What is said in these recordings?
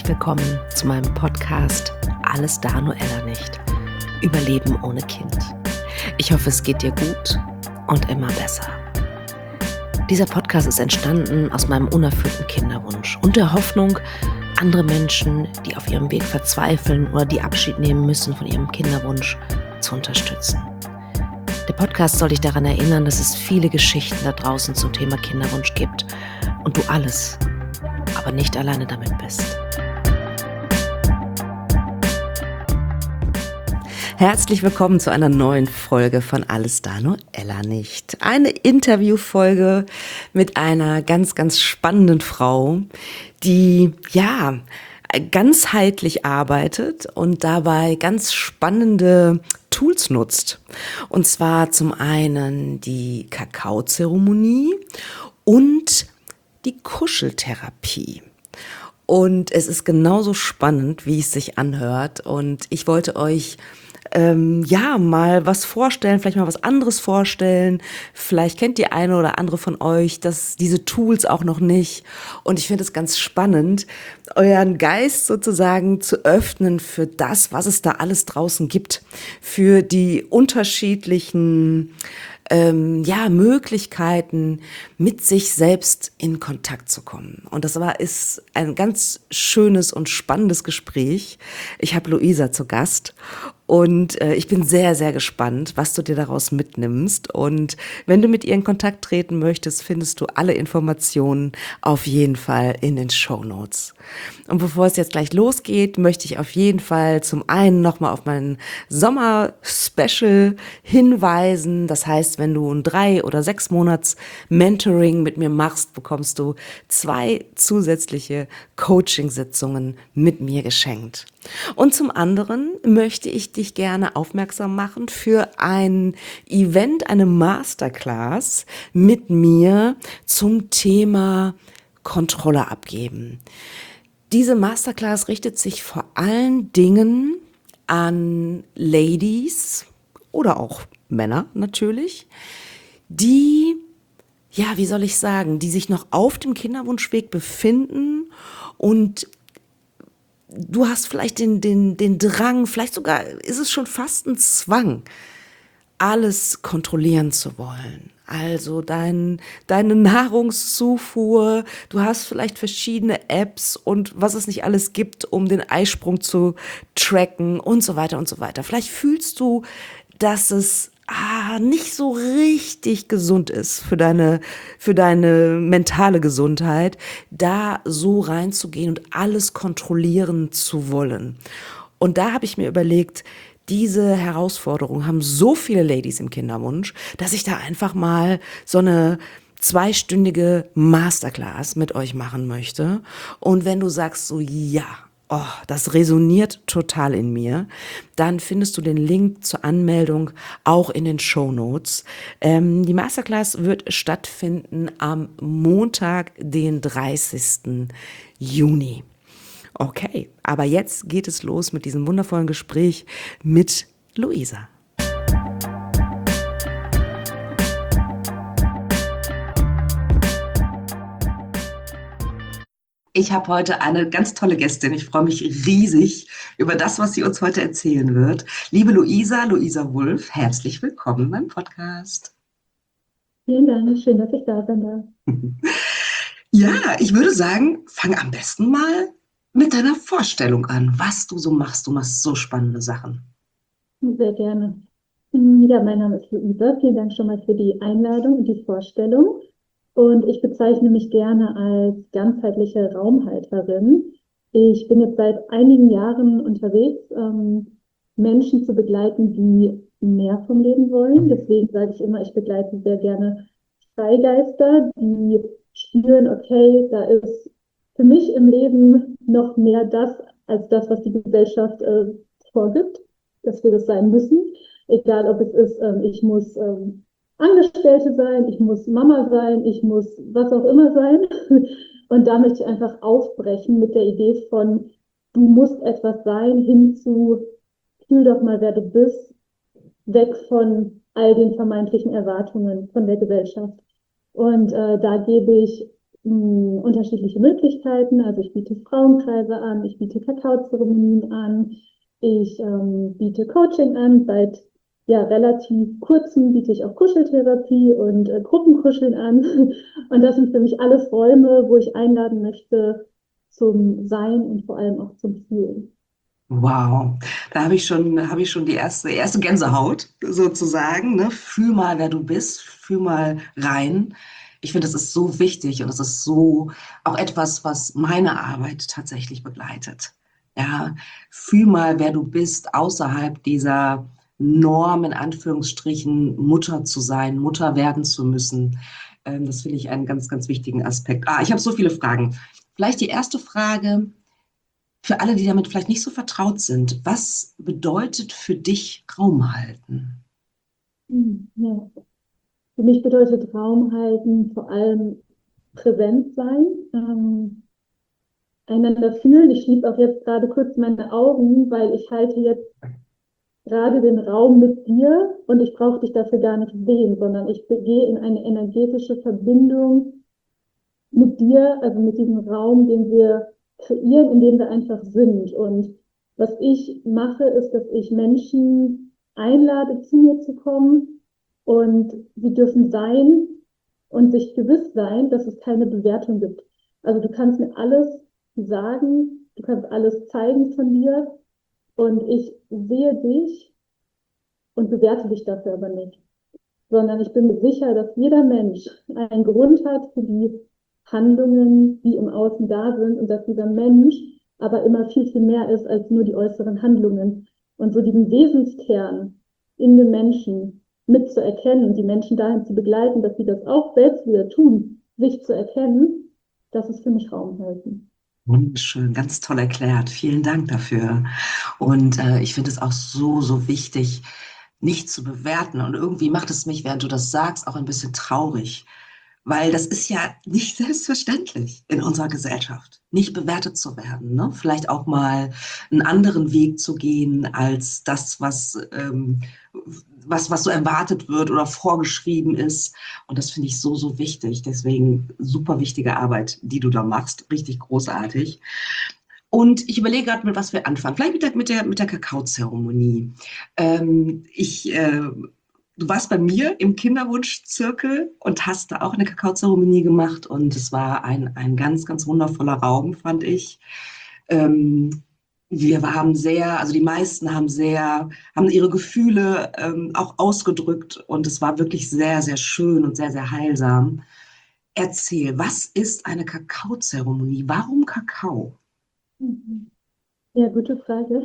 willkommen zu meinem Podcast Alles da, nur Ella nicht. Überleben ohne Kind. Ich hoffe, es geht dir gut und immer besser. Dieser Podcast ist entstanden aus meinem unerfüllten Kinderwunsch und der Hoffnung, andere Menschen, die auf ihrem Weg verzweifeln oder die Abschied nehmen müssen von ihrem Kinderwunsch, zu unterstützen. Der Podcast soll dich daran erinnern, dass es viele Geschichten da draußen zum Thema Kinderwunsch gibt und du alles, aber nicht alleine damit bist. Herzlich willkommen zu einer neuen Folge von Alles da, nur Ella nicht. Eine Interviewfolge mit einer ganz, ganz spannenden Frau, die ganzheitlich arbeitet und dabei ganz spannende Tools nutzt. Und zwar zum einen die Kakaozeremonie und die Kuscheltherapie. Und es ist genauso spannend, wie es sich anhört. Und ich wollte euch mal was vorstellen, vielleicht mal was anderes vorstellen. Vielleicht kennt die eine oder andere von euch diese Tools auch noch nicht. Und ich finde es ganz spannend, euren Geist sozusagen zu öffnen für das, was es da alles draußen gibt, für die unterschiedlichen Möglichkeiten, mit sich selbst in Kontakt zu kommen. Und ist ein ganz schönes und spannendes Gespräch. Ich habe Luisa zu Gast und ich bin sehr, sehr gespannt, was du dir daraus mitnimmst. Und wenn du mit ihr in Kontakt treten möchtest, findest du alle Informationen auf jeden Fall in den Shownotes. Und bevor es jetzt gleich losgeht, möchte ich auf jeden Fall zum einen nochmal auf mein Sommer-Special hinweisen. Das heißt, wenn du ein 3 oder 6 Monats Mentoring mit mir machst, bekommst du 2 zusätzliche Coaching-Sitzungen mit mir geschenkt. Und zum anderen möchte ich dich gerne aufmerksam machen für ein Event, eine Masterclass mit mir zum Thema Kontrolle abgeben. Diese Masterclass richtet sich vor allen Dingen an Ladies oder auch Männer natürlich, die, die sich noch auf dem Kinderwunschweg befinden und du hast vielleicht den Drang, vielleicht sogar ist es schon fast ein Zwang, alles kontrollieren zu wollen. Also deine Nahrungszufuhr, du hast vielleicht verschiedene Apps und was es nicht alles gibt, um den Eisprung zu tracken und so weiter und so weiter. Vielleicht fühlst du, dass es nicht so richtig gesund ist für deine mentale Gesundheit, da so reinzugehen und alles kontrollieren zu wollen. Und da habe ich mir überlegt, diese Herausforderung haben so viele Ladies im Kinderwunsch, dass ich da einfach mal so eine 2-stündige Masterclass mit euch machen möchte. Und wenn du sagst so, das resoniert total in mir, dann findest du den Link zur Anmeldung auch in den Shownotes. Die Masterclass wird stattfinden am Montag, den 30. Juni. Okay, aber jetzt geht es los mit diesem wundervollen Gespräch mit Luisa. Ich habe heute eine ganz tolle Gästin. Ich freue mich riesig über das, was sie uns heute erzählen wird. Liebe Luisa Wulff, herzlich willkommen beim Podcast. Vielen Dank, schön, dass ich da sein darf. Ja, ich würde sagen, fang am besten mal mit deiner Vorstellung an, was du so machst. Du machst so spannende Sachen. Sehr gerne. Ja, mein Name ist Luisa. Vielen Dank schon mal für die Einladung und die Vorstellung. Und ich bezeichne mich gerne als ganzheitliche Raumhalterin. Ich bin jetzt seit einigen Jahren unterwegs, Menschen zu begleiten, die mehr vom Leben wollen. Deswegen sage ich immer, ich begleite sehr gerne Freigeister, die spüren, okay, da ist für mich im Leben noch mehr das, als das, was die Gesellschaft vorgibt, dass wir das sein müssen. Egal, ob es ist, ich muss Angestellte sein, ich muss Mama sein, ich muss was auch immer sein. Und da möchte ich einfach aufbrechen mit der Idee von, du musst etwas sein, hin zu, fühl doch mal, wer du bist, weg von all den vermeintlichen Erwartungen von der Gesellschaft. Und da gebe ich unterschiedliche Möglichkeiten. Also ich biete Frauenkreise an, ich biete Kakaozeremonien an, ich biete Coaching an. Seit ja, relativ kurzem biete ich auch Kuscheltherapie und Gruppenkuscheln an. Und das sind für mich alles Räume, wo ich einladen möchte zum Sein und vor allem auch zum Fühlen. Wow, da habe ich schon die erste Gänsehaut sozusagen. Ne? Fühl mal, wer du bist, fühl mal rein. Ich finde, das ist so wichtig und es ist so auch etwas, was meine Arbeit tatsächlich begleitet. Ja, fühl mal, wer du bist, außerhalb dieser Norm, in Anführungsstrichen, Mutter zu sein, Mutter werden zu müssen. Das finde ich einen ganz, ganz wichtigen Aspekt. Ich habe so viele Fragen. Vielleicht die erste Frage. Für alle, die damit vielleicht nicht so vertraut sind, was bedeutet für dich Raum halten? Ja. Für mich bedeutet Raum halten vor allem präsent sein, einander fühlen. Ich schließe auch jetzt gerade kurz meine Augen, weil ich halte jetzt gerade den Raum mit dir und ich brauche dich dafür gar nicht sehen, sondern ich gehe in eine energetische Verbindung mit dir, also mit diesem Raum, den wir kreieren, in dem wir einfach sind. Und was ich mache, ist, dass ich Menschen einlade, zu mir zu kommen und sie dürfen sein und sich gewiss sein, dass es keine Bewertung gibt. Also du kannst mir alles sagen, du kannst alles zeigen von dir und ich sehe dich und bewerte dich dafür aber nicht, sondern ich bin mir sicher, dass jeder Mensch einen Grund hat für die Handlungen, die im Außen da sind und dass dieser Mensch aber immer viel, viel mehr ist als nur die äußeren Handlungen. Und so diesen Wesenskern in den Menschen mitzuerkennen und die Menschen dahin zu begleiten, dass sie das auch selbst wieder tun, sich zu erkennen, das ist für mich Raum halten. Wunderschön, ganz toll erklärt. Vielen Dank dafür. Und ich finde es auch so, so wichtig, nicht zu bewerten. Und irgendwie macht es mich, während du das sagst, auch ein bisschen traurig. Weil das ist ja nicht selbstverständlich in unserer Gesellschaft, nicht bewertet zu werden. Ne? Vielleicht auch mal einen anderen Weg zu gehen als das, was so erwartet wird oder vorgeschrieben ist. Und das finde ich so, so wichtig. Deswegen super wichtige Arbeit, die du da machst. Richtig großartig. Und ich überlege gerade, mit was wir anfangen. Vielleicht mit der Kakaozeremonie. Ich Du warst bei mir im Kinderwunschzirkel und hast da auch eine Kakaozeremonie gemacht und es war ein ganz, ganz wundervoller Raum, fand ich. Ähm, also die meisten haben ihre Gefühle auch ausgedrückt und es war wirklich sehr, sehr schön und sehr, sehr heilsam. Erzähl, was ist eine Kakaozeremonie? Warum Kakao? Mhm. Ja, gute Frage.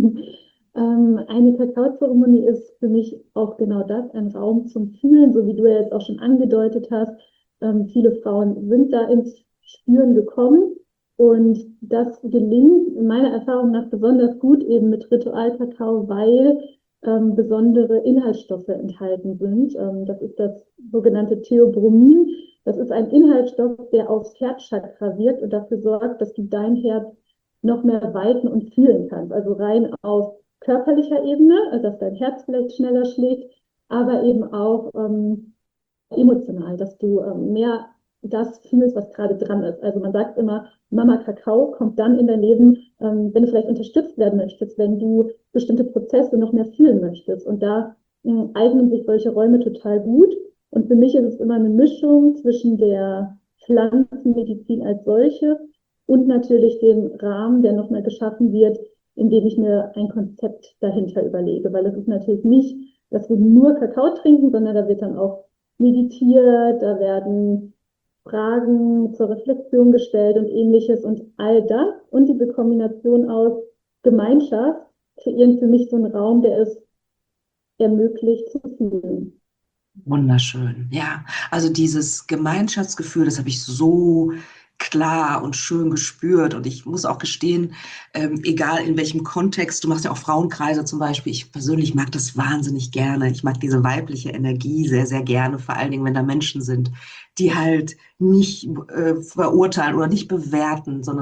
Eine Kakaozeremonie ist für mich auch genau das, ein Raum zum Fühlen, so wie du ja jetzt auch schon angedeutet hast. Viele Frauen sind da ins Spüren gekommen und das gelingt meiner Erfahrung nach besonders gut eben mit Ritualkakao, weil besondere Inhaltsstoffe enthalten sind. Das ist das sogenannte Theobromin. Das ist ein Inhaltsstoff, der aufs Herzchakra wirkt und dafür sorgt, dass du dein Herz noch mehr weiten und fühlen kannst. Also rein auf körperlicher Ebene, also dass dein Herz vielleicht schneller schlägt, aber eben auch emotional, dass du mehr das fühlst, was gerade dran ist. Also man sagt immer, Mama Kakao kommt dann in dein Leben, wenn du vielleicht unterstützt werden möchtest, wenn du bestimmte Prozesse noch mehr fühlen möchtest. Und da eignen sich solche Räume total gut. Und für mich ist es immer eine Mischung zwischen der Pflanzenmedizin als solche und natürlich dem Rahmen, der nochmal geschaffen wird, indem ich mir ein Konzept dahinter überlege. Weil es ist natürlich nicht, dass wir nur Kakao trinken, sondern da wird dann auch meditiert, da werden Fragen zur Reflexion gestellt und ähnliches. Und all das und diese Kombination aus Gemeinschaft kreieren für mich so einen Raum, der es ermöglicht zu fühlen. Wunderschön. Ja, also dieses Gemeinschaftsgefühl, das habe ich so klar und schön gespürt. Und ich muss auch gestehen, egal in welchem Kontext, du machst ja auch Frauenkreise zum Beispiel. Ich persönlich mag das wahnsinnig gerne. Ich mag diese weibliche Energie sehr, sehr gerne. Vor allen Dingen, wenn da Menschen sind, die halt nicht verurteilen oder nicht bewerten, sondern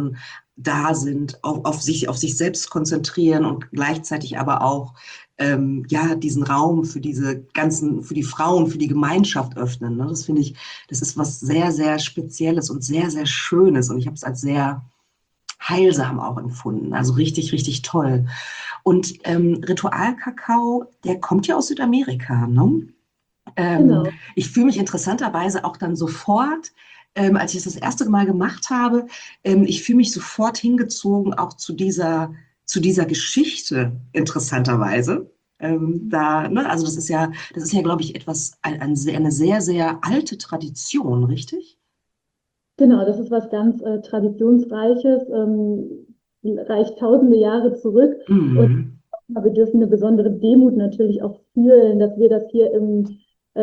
da sind, auf sich selbst konzentrieren und gleichzeitig aber auch ja, diesen Raum für diese ganzen, für die Frauen, für die Gemeinschaft öffnen. Ne? Das finde ich, das ist was sehr, sehr Spezielles und sehr, sehr Schönes. Und ich habe es als sehr heilsam auch empfunden. Also richtig, richtig toll. Und Ritualkakao, der kommt ja aus Südamerika, ne? Genau. Ich fühle mich interessanterweise auch dann sofort, als ich das erste Mal gemacht habe, ich fühle mich sofort hingezogen auch zu dieser Geschichte, interessanterweise. Ne, also das ist ja, glaube ich, eine sehr, sehr alte Tradition, richtig? Genau, das ist was ganz Traditionsreiches, reicht tausende Jahre zurück. Und Mhm. wir dürfen eine besondere Demut natürlich auch fühlen, dass wir das hier in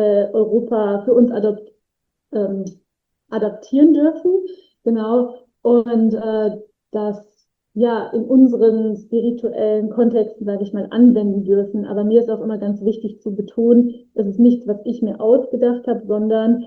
Europa für uns ähm, adaptieren dürfen. Genau. Und das ja in unseren spirituellen Kontexten, sage ich mal, anwenden dürfen. Aber mir ist auch immer ganz wichtig zu betonen, es ist nichts, was ich mir ausgedacht habe, sondern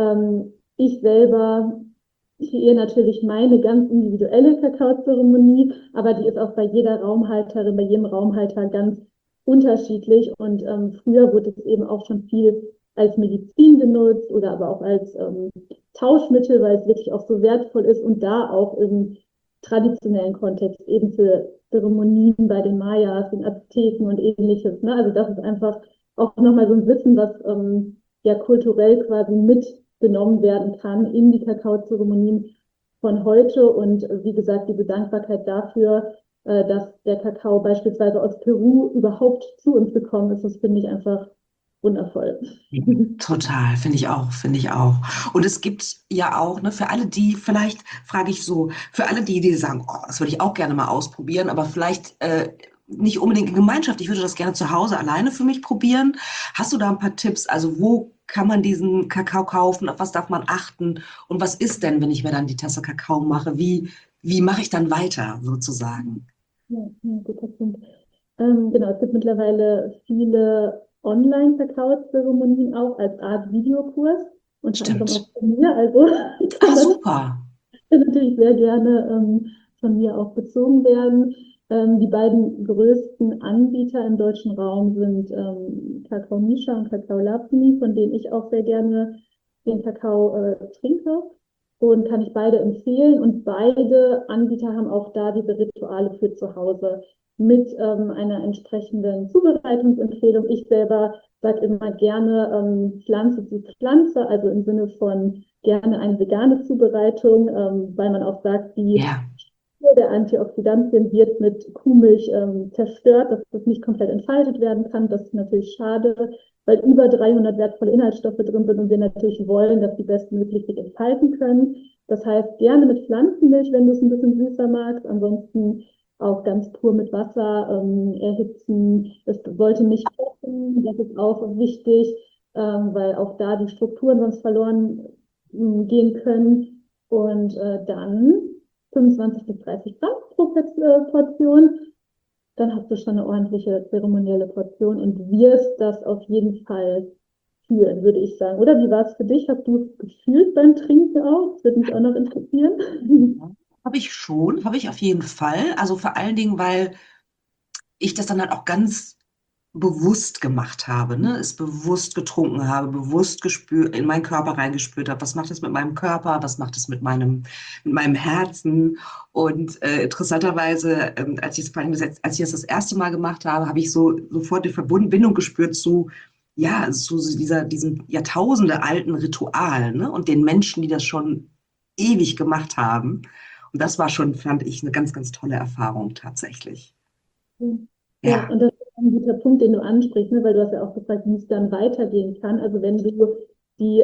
ich selber kreiere natürlich meine ganz individuelle Kakaozeremonie, aber die ist auch bei jeder Raumhalterin, bei jedem Raumhalter ganz unterschiedlich. Und früher wurde es eben auch schon viel als Medizin genutzt oder aber auch als Tauschmittel, weil es wirklich auch so wertvoll ist und da auch im traditionellen Kontext eben für Zeremonien bei den Mayas, den Azteken und ähnliches. Ne? Also das ist einfach auch nochmal so ein Wissen, was ja kulturell quasi mitgenommen werden kann in die Kakaozeremonien von heute. Und wie gesagt, diese Dankbarkeit dafür, dass der Kakao beispielsweise aus Peru überhaupt zu uns gekommen ist, das finde ich einfach wundervoll. Total, finde ich auch, finde ich auch. Und es gibt ja auch, ne, für alle die, vielleicht frage ich so, für alle die, die sagen, oh, das würde ich auch gerne mal ausprobieren, aber vielleicht nicht unbedingt in Gemeinschaft, ich würde das gerne zu Hause alleine für mich probieren. Hast du da ein paar Tipps? Also wo kann man diesen Kakao kaufen? Auf was darf man achten? Und was ist denn, wenn ich mir dann die Tasse Kakao mache? Wie mache ich dann weiter, sozusagen? Ja, ja, guter Punkt. Genau, es gibt mittlerweile viele Online-Kakao-Zeremonien auch als Art Videokurs, unter anderem auch Stimmt. von mir. Also Ah, kann das super. natürlich sehr gerne von mir auch bezogen werden. Die beiden größten Anbieter im deutschen Raum sind Kakao Misha und Kakao Lapni, von denen ich auch sehr gerne den Kakao trinke und kann ich beide empfehlen. Und beide Anbieter haben auch da diese Rituale für zu Hause mit einer entsprechenden Zubereitungsempfehlung. Ich selber sage immer gerne Pflanze zu Pflanze, also im Sinne von gerne eine vegane Zubereitung, weil man auch sagt, die Ja. Struktur der Antioxidantien wird mit Kuhmilch zerstört, dass das nicht komplett entfaltet werden kann. Das ist natürlich schade, weil über 300 wertvolle Inhaltsstoffe drin sind und wir natürlich wollen, dass die bestmöglich sich entfalten können. Das heißt, gerne mit Pflanzenmilch, wenn du es ein bisschen süßer magst. Ansonsten auch ganz pur mit Wasser erhitzen. Es sollte nicht kochen, das ist auch wichtig, weil auch da die Strukturen sonst verloren gehen können. Und dann 25 bis 30 Gramm pro Portion. Dann hast du schon eine ordentliche zeremonielle Portion und wirst das auf jeden Fall fühlen, würde ich sagen. Oder wie war es für dich? Hast du es gefühlt beim Trinken auch? Das würde mich auch noch interessieren. Habe ich schon, habe ich auf jeden Fall. Also vor allen Dingen, weil ich das dann halt auch ganz bewusst gemacht habe, ne? Es bewusst getrunken habe, bewusst gespürt, in meinen Körper reingespürt habe, was macht das mit meinem Körper, was macht es mit meinem Herzen. Und interessanterweise, als ich das erste Mal gemacht habe, habe ich sofort die Verbindung gespürt ja, diesem Jahrtausende alten Ritual, ne? Und den Menschen, die das schon ewig gemacht haben. Und das war schon, fand ich, eine ganz, ganz tolle Erfahrung tatsächlich. Ja, Ja. und das ist ein guter Punkt, den du ansprichst, ne? Weil du hast ja auch gefragt, wie es dann weitergehen kann. Also wenn du die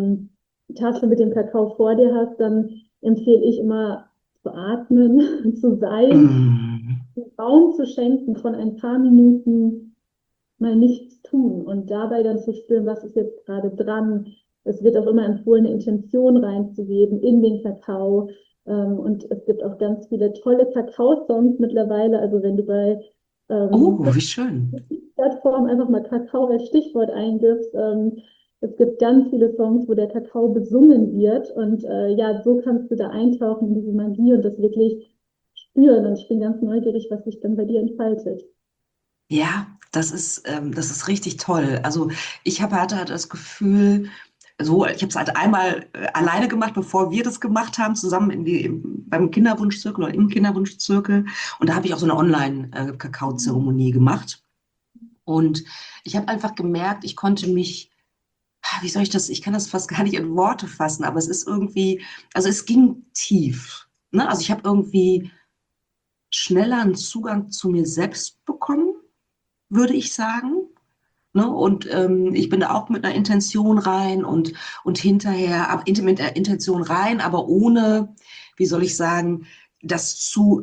Tasse mit dem Kakao vor dir hast, dann empfehle ich immer zu atmen, zu sein, Mm. Raum zu schenken von ein paar Minuten mal nichts tun und dabei dann zu spüren, was ist jetzt gerade dran. Es wird auch immer empfohlen, eine Intention reinzugeben in den Kakao. Und es gibt auch ganz viele tolle Kakao-Songs mittlerweile. Also wenn du bei Oh, wie schön. Plattform einfach mal Kakao als Stichwort eingibst, es gibt ganz viele Songs, wo der Kakao besungen wird. Und ja, so kannst du da eintauchen in diese Magie und das wirklich spüren. Und ich bin ganz neugierig, was sich dann bei dir entfaltet. Ja, das ist richtig toll. Also hatte halt das Gefühl, so, ich habe es halt einmal alleine gemacht, bevor wir das gemacht haben, zusammen beim Kinderwunschzirkel oder im Kinderwunschzirkel. Und da habe ich auch so eine Online-Kakao-Zeremonie gemacht. Und ich habe einfach gemerkt, ich konnte mich, wie soll ich das, ich kann das fast gar nicht in Worte fassen, aber es ist irgendwie, also es ging tief. Ne? Also ich habe irgendwie schneller einen Zugang zu mir selbst bekommen, würde ich sagen. Ne? Und ich bin da auch mit einer Intention rein und hinterher, mit der Intention rein, aber ohne, wie soll ich sagen, das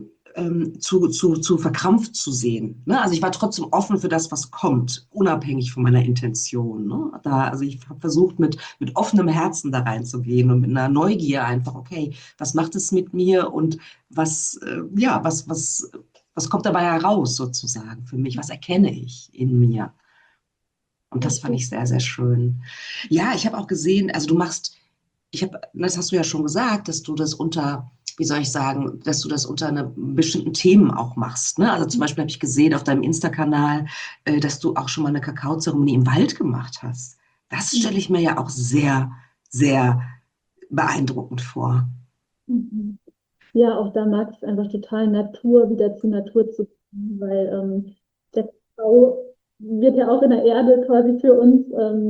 zu verkrampft zu sehen. Ne? Also ich war trotzdem offen für das, was kommt, unabhängig von meiner Intention. Ne? Also ich habe versucht, mit offenem Herzen da reinzugehen und mit einer Neugier einfach, okay, was macht es mit mir und ja, was kommt dabei heraus sozusagen für mich? Was erkenne ich in mir? Und Ja, das fand schön. ich sehr, sehr schön. Ja, ich habe auch gesehen, also das hast du ja schon gesagt, dass du das unter, wie soll ich sagen, dass du das unter bestimmten Themen auch machst. Ne? Also zum Beispiel habe ich gesehen auf deinem Insta-Kanal, dass du auch schon mal eine Kakaozeremonie im Wald gemacht hast. Das stelle ich mir ja auch sehr, sehr beeindruckend vor. Mhm. Ja, auch da mag ich es einfach total, Natur wieder zu Natur zu bringen, weil der Kakao wird ja auch in der Erde quasi für uns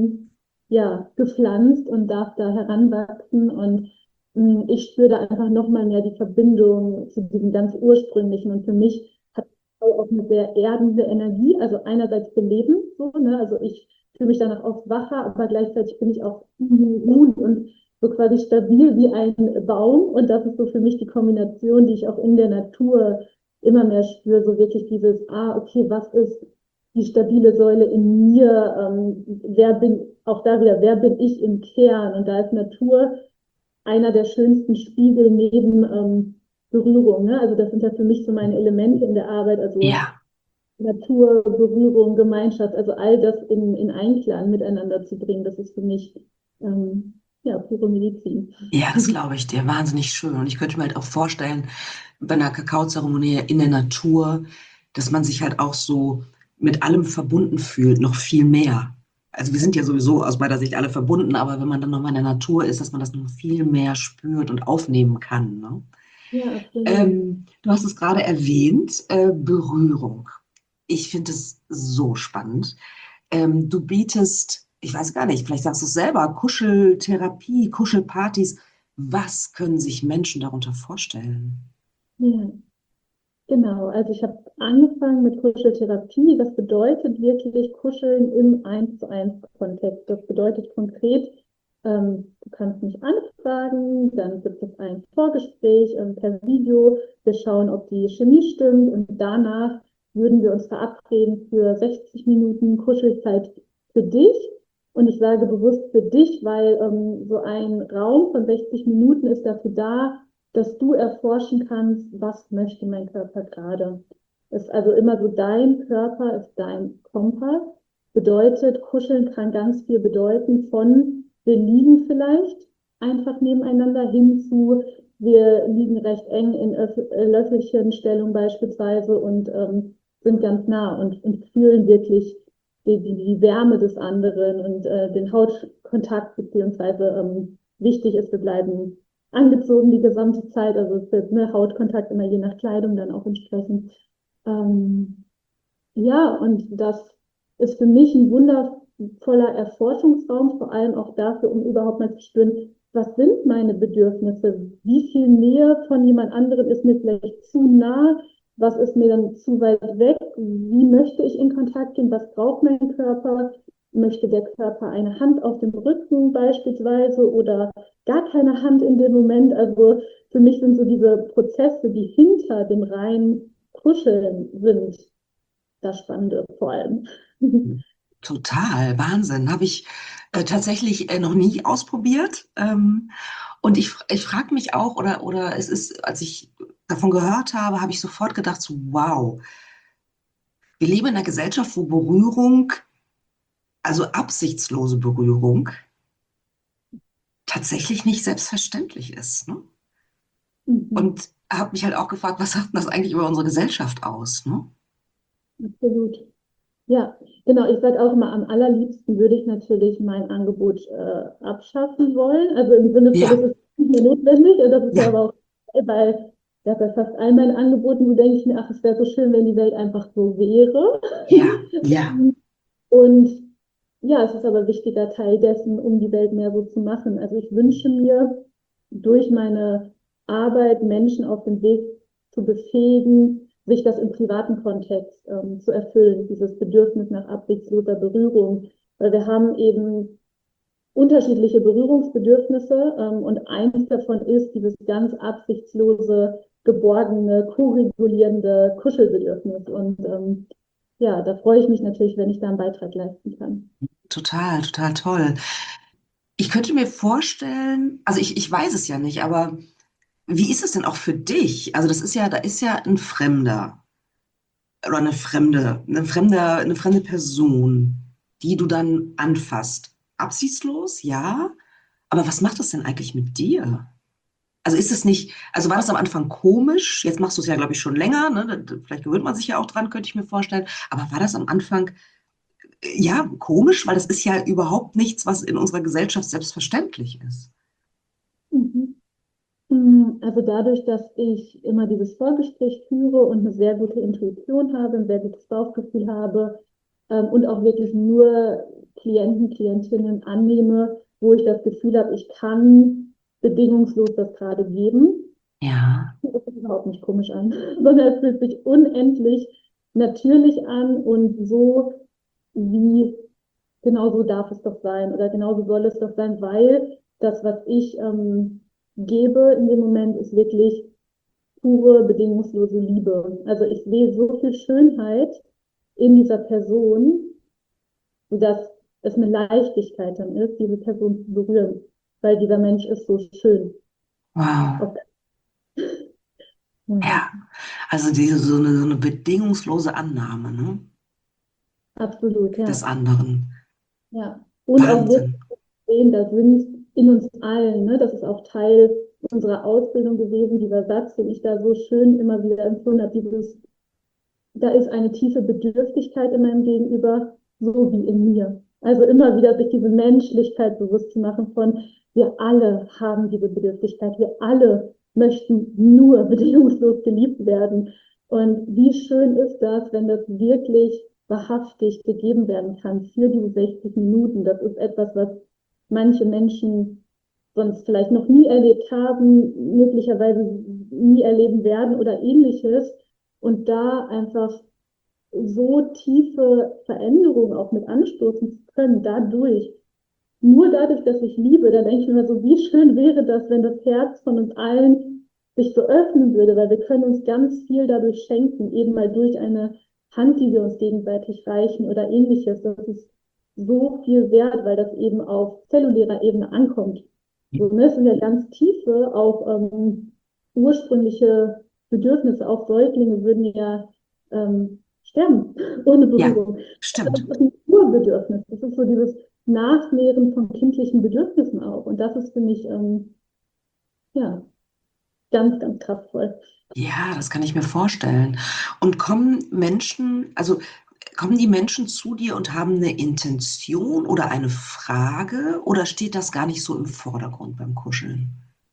ja, gepflanzt und darf da heranwachsen. Und ich spüre da einfach nochmal mehr die Verbindung zu diesem ganz ursprünglichen. Und für mich hat Kakao auch eine sehr erdende Energie, also einerseits belebend, so, ne? Also ich fühle mich danach oft wacher, aber gleichzeitig bin ich auch immun und so quasi stabil wie ein Baum. Und das ist so für mich die Kombination, die ich auch in der Natur immer mehr spüre. So wirklich dieses, okay, was ist die stabile Säule in mir? Wer bin, auch da wieder, wer bin ich im Kern? Und da ist Natur einer der schönsten Spiegel neben Berührung. Ne? Also das sind ja für mich so meine Elemente in der Arbeit. Also Ja. Natur, Berührung, Gemeinschaft, also all das in Einklang miteinander zu bringen, das ist für mich ja, pure Medizin. Ja, das glaube ich dir. Wahnsinnig schön. Und ich könnte mir halt auch vorstellen, bei einer Kakaozeremonie in der Natur, dass man sich halt auch so mit allem verbunden fühlt, noch viel mehr. Also wir sind ja sowieso aus beider Sicht alle verbunden, aber wenn man dann nochmal in der Natur ist, dass man das noch viel mehr spürt und aufnehmen kann. Ne? Ja, absolut. Du hast es gerade erwähnt, Berührung. Ich finde es so spannend. Du bietest, ich weiß gar nicht, vielleicht sagst du es selber, Kuscheltherapie, Kuschelpartys. Was können sich Menschen darunter vorstellen? Ja, genau. Also ich habe angefangen mit Kuscheltherapie. Das bedeutet wirklich Kuscheln im Eins zu eins Kontext. Das bedeutet konkret, du kannst mich anfragen, dann gibt es ein Vorgespräch per Video. Wir schauen, ob die Chemie stimmt und danach würden wir uns verabreden für 60 Minuten Kuschelzeit für dich. Und ich sage bewusst für dich, weil so ein Raum von 60 Minuten ist dafür da, dass du erforschen kannst, was möchte mein Körper gerade. Ist also immer so, dein Körper ist dein Kompass. Bedeutet, kuscheln kann ganz viel bedeuten von, wir liegen vielleicht einfach nebeneinander hin zu, wir liegen recht eng in Löffelchenstellung beispielsweise und sind ganz nah und fühlen wirklich die Wärme des anderen und den Hautkontakt, beziehungsweise wichtig ist, wir bleiben angezogen die gesamte Zeit, also es wird ne, Hautkontakt immer je nach Kleidung dann auch entsprechend. Ähm, ja, und das ist für mich ein wundervoller Erforschungsraum, vor allem auch dafür, um überhaupt mal zu spüren, was sind meine Bedürfnisse? Wie viel Nähe von jemand anderem ist mir vielleicht zu nah? Was ist mir dann zu weit weg? Wie möchte ich in Kontakt gehen? Was braucht mein Körper? Möchte der Körper eine Hand auf dem Rücken beispielsweise oder gar keine Hand in dem Moment? Also für mich sind so diese Prozesse, die hinter dem reinen Kuscheln sind, das Spannende vor allem. Total, Wahnsinn. Habe ich tatsächlich noch nie ausprobiert. Und ich frage mich auch, oder es ist, als ich davon gehört habe, habe ich sofort gedacht, so, wow, wir leben in einer Gesellschaft, wo Berührung, also absichtslose Berührung, tatsächlich nicht selbstverständlich ist. Ne? Mhm. Und habe mich halt auch gefragt, was sagt denn das eigentlich über unsere Gesellschaft aus, ne? Absolut. Ja, genau. Ich sage auch immer, am allerliebsten würde ich natürlich mein Angebot abschaffen wollen. Also im Sinne von, es Ja, ist nicht mehr notwendig. Und das ist ja ja, aber auch bei, ja, bei fast all meinen Angeboten, so denke ich mir, ach, es wäre so schön, wenn die Welt einfach so wäre. ja, ja. Und ja, es ist aber wichtiger Teil dessen, um die Welt mehr so zu machen. Also ich wünsche mir durch meine Arbeit Menschen auf dem Weg zu befähigen, sich das im privaten Kontext zu erfüllen, dieses Bedürfnis nach absichtsloser Berührung. Weil wir haben eben unterschiedliche Berührungsbedürfnisse und eins davon ist dieses ganz absichtslose, geborgene, koregulierende Kuschelbedürfnis. Und ja, da freue ich mich natürlich, wenn ich da einen Beitrag leisten kann. Total, total toll. Ich könnte mir vorstellen, also ich weiß es ja nicht, aber wie ist es denn auch für dich? Also das ist ja, da ist ja ein Fremder oder eine fremde Person, die du dann anfasst. Absichtslos, ja, aber was macht das denn eigentlich mit dir? Also ist es nicht, also war das am Anfang komisch? Jetzt machst du es ja, glaube ich, schon länger, ne? Vielleicht gewöhnt man sich ja auch dran, könnte ich mir vorstellen. Aber war das am Anfang, ja, komisch? Weil das ist ja überhaupt nichts, was in unserer Gesellschaft selbstverständlich ist. Mhm. Also dadurch, dass ich immer dieses Vorgespräch führe und eine sehr gute Intuition habe, ein sehr gutes Bauchgefühl habe und auch wirklich nur Klienten, Klientinnen annehme, wo ich das Gefühl habe, ich kann bedingungslos das gerade geben, Ja, das fühlt sich überhaupt nicht komisch an, sondern es fühlt sich unendlich natürlich an und so, wie genau so darf es doch sein oder genau so soll es doch sein, weil das, was ich gebe in dem Moment, ist wirklich pure, bedingungslose Liebe. Also ich sehe so viel Schönheit in dieser Person, sodass es eine Leichtigkeit dann ist, diese Person zu berühren, weil dieser Mensch ist so schön. wow. Auf ja, Ja, also so eine bedingungslose Annahme, ne, absolut, des ja. anderen. Ja. Und auch wirklich Wahnsinn. sehen, da sind in uns allen, ne, das ist auch Teil unserer Ausbildung gewesen, dieser Satz, den ich da so schön immer wieder empfunden habe, dieses, da ist eine tiefe Bedürftigkeit in meinem Gegenüber, so wie in mir. Also immer wieder sich diese Menschlichkeit bewusst zu machen von, wir alle haben diese Bedürftigkeit, wir alle möchten nur bedingungslos geliebt werden. Und wie schön ist das, wenn das wirklich wahrhaftig gegeben werden kann für diese 60 Minuten. Das ist etwas, was manche Menschen sonst vielleicht noch nie erlebt haben, möglicherweise nie erleben werden oder ähnliches. Und da einfach so tiefe Veränderungen auch mit anstoßen zu können, dadurch, nur dadurch, dass ich liebe, da denke ich mir so, wie schön wäre das, wenn das Herz von uns allen sich so öffnen würde, weil wir können uns ganz viel dadurch schenken, eben mal durch eine Hand, die wir uns gegenseitig reichen oder ähnliches. Das ist so viel wert, weil das eben auf zellulärer Ebene ankommt. So, ne? Es sind ja ganz tiefe, auch ursprüngliche Bedürfnisse. Auch Säuglinge würden ja sterben ohne Ja, Berührung. Das stimmt. ist ein Urbedürfnis. Das ist so dieses Nachnähren von kindlichen Bedürfnissen auch. Und das ist für mich ja ganz, ganz kraftvoll. Ja, das kann ich mir vorstellen. Und kommen Menschen, also kommen die Menschen zu dir und haben eine Intention oder eine Frage oder steht das gar nicht so im Vordergrund beim Kuscheln?